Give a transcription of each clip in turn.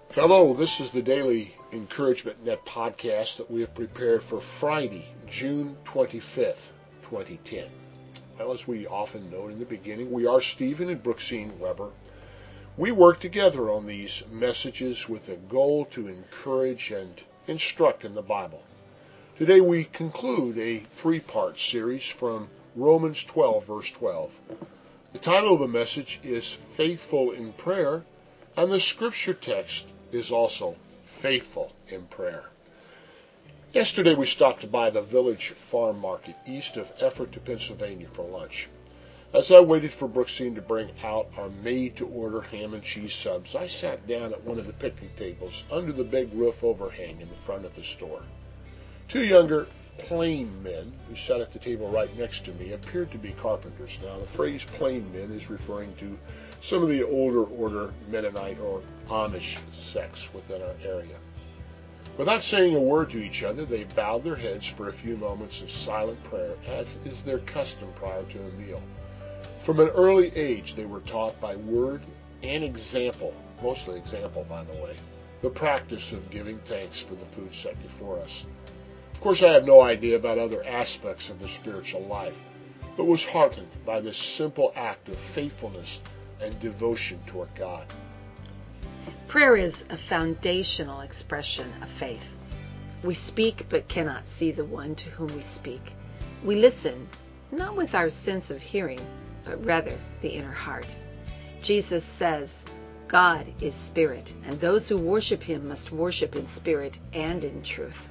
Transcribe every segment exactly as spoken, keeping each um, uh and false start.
Hello, this is the Daily Encouragement Net podcast that we have prepared for Friday, June twenty-fifth, twenty ten. Well, as we often note in the beginning, we are Stephen and Brooksine Weber. We work together on these messages with a goal to encourage and instruct in the Bible. Today we conclude a three-part series from Romans twelve, verse twelve. The title of the message is Faithful in Prayer, and the scripture text is also faithful in prayer. Yesterday we stopped by the village farm market east of Ephrata, Pennsylvania for lunch. As I waited for Brooksine to bring out our made-to-order ham and cheese subs, I sat down at one of the picnic tables under the big roof overhang in the front of the store. Two younger, plain men who sat at the table right next to me appeared to be carpenters. Now, the phrase plain men is referring to some of the older order Mennonite or Amish sects within our area. Without saying a word to each other, they bowed their heads for a few moments of silent prayer, as is their custom prior to a meal. From an early age, they were taught by word and example, mostly example, by the way, the practice of giving thanks for the food set before us. Of course, I have no idea about other aspects of their spiritual life, but was heartened by this simple act of faithfulness and devotion toward God. Prayer is a foundational expression of faith. We speak but cannot see the one to whom we speak. We listen, not with our sense of hearing, but rather the inner heart. Jesus says, God is spirit, and those who worship him must worship in spirit and in truth.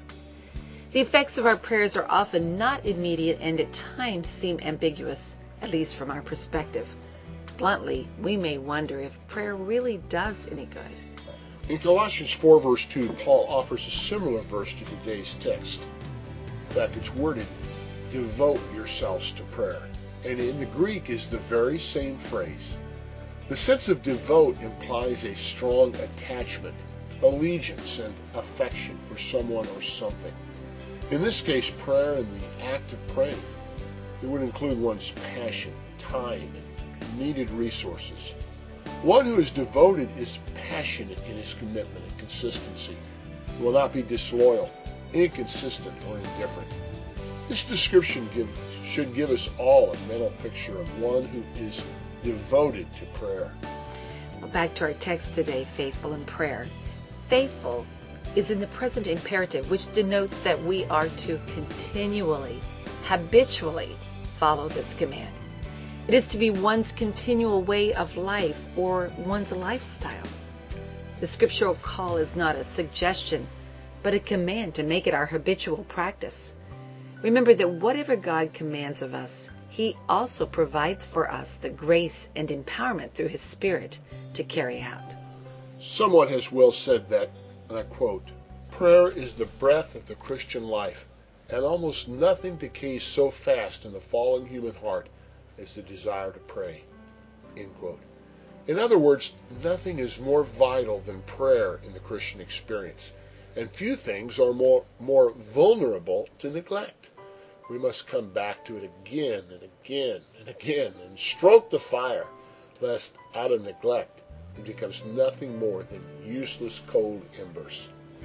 The effects of our prayers are often not immediate and at times seem ambiguous, at least from our perspective. Bluntly, we may wonder if prayer really does any good. In Colossians four, verse two, Paul offers a similar verse to today's text. In fact, it's worded, devote yourselves to prayer. And in the Greek is the very same phrase. The sense of devote implies a strong attachment, allegiance, and affection for someone or something. In this case, prayer and the act of praying, it would include one's passion, time, and needed resources. One who is devoted is passionate in his commitment and consistency. He will not be disloyal, inconsistent, or indifferent. This description give, should give us all a mental picture of one who is devoted to prayer. Well, back to our text today, faithful in prayer. Faithful is in the present imperative, which denotes that we are to continually, habitually follow this command. It is to be one's continual way of life or one's lifestyle. The scriptural call is not a suggestion, but a command to make it our habitual practice. Remember that whatever God commands of us, he also provides for us the grace and empowerment through his Spirit to carry out. Someone has well said that, and I quote, prayer is the breath of the Christian life, and almost nothing decays so fast in the fallen human heart as the desire to pray. End quote. In other words, nothing is more vital than prayer in the Christian experience, and few things are more, more vulnerable to neglect. We must come back to it again and again and again and stroke the fire, lest out of neglect it becomes nothing more than useless cold embers.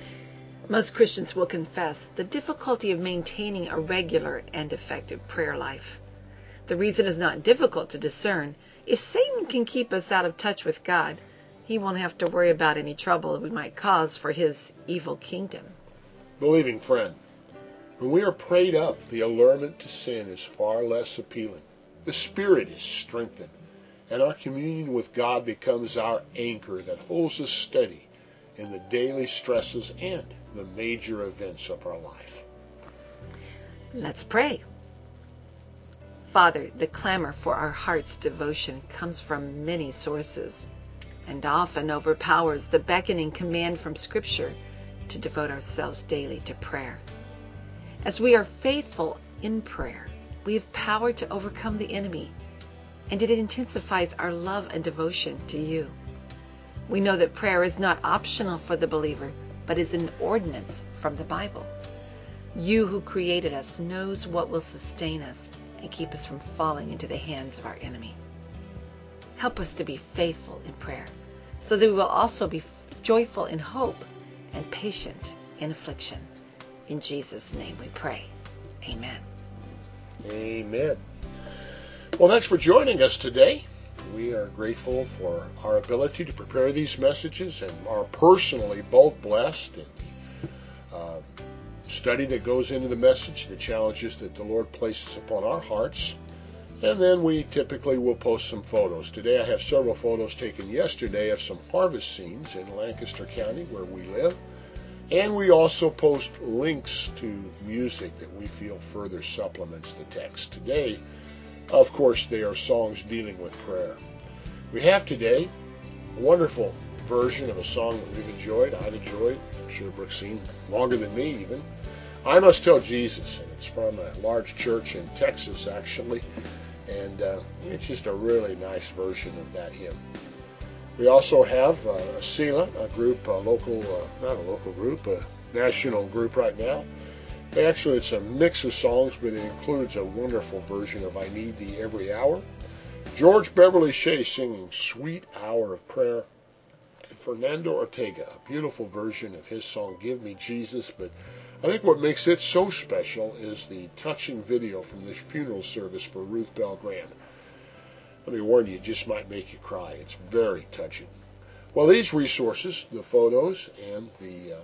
Most Christians will confess the difficulty of maintaining a regular and effective prayer life. The reason is not difficult to discern. If Satan can keep us out of touch with God, he won't have to worry about any trouble that we might cause for his evil kingdom. Believing friend, when we are prayed up, the allurement to sin is far less appealing. The spirit is strengthened, and our communion with God becomes our anchor that holds us steady in the daily stresses and the major events of our life. Let's pray. Father, the clamor for our heart's devotion comes from many sources and often overpowers the beckoning command from Scripture to devote ourselves daily to prayer. As we are faithful in prayer, we have power to overcome the enemy, and it intensifies our love and devotion to you. We know that prayer is not optional for the believer, but is an ordinance from the Bible. You who created us knows what will sustain us and keep us from falling into the hands of our enemy. Help us to be faithful in prayer, so that we will also be joyful in hope and patient in affliction. In Jesus' name we pray. Amen. Amen. Well, thanks for joining us today. We are grateful for our ability to prepare these messages and are personally both blessed in the uh, study that goes into the message, the challenges that the Lord places upon our hearts. And then we typically will post some photos. Today I have several photos taken yesterday of some harvest scenes in Lancaster County where we live. And we also post links to music that we feel further supplements the text. Today, of course, they are songs dealing with prayer. We have today a wonderful version of a song that we've enjoyed, I've enjoyed, I'm sure Brooke's seen longer than me even. I Must Tell Jesus, and it's from a large church in Texas, actually. And uh, it's just a really nice version of that hymn. We also have uh, Selah, a group, a local, uh, not a local group, a national group right now. Actually, it's a mix of songs, but it includes a wonderful version of I Need Thee Every Hour. George Beverly Shea singing Sweet Hour of Prayer. And Fernando Ortega, a beautiful version of his song Give Me Jesus. But I think what makes it so special is the touching video from this funeral service for Ruth Bell Grant. Let me warn you, it just might make you cry. It's very touching. Well, these resources, the photos and the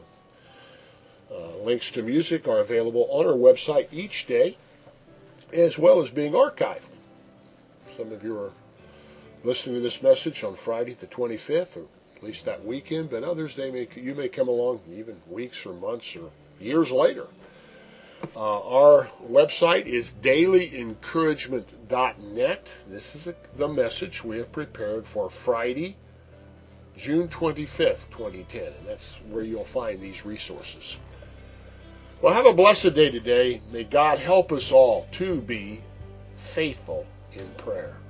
uh, uh, links to music are available on our website each day, as well as being archived. Some of you are listening to this message on Friday the twenty-fifth, or at least that weekend, but others, they may, you may come along even weeks or months or years later. Uh, our website is daily encouragement dot net. This is a, the message we have prepared for Friday, June twenty-fifth, twenty ten, and that's where you'll find these resources. Well, have a blessed day today. May God help us all to be faithful in prayer.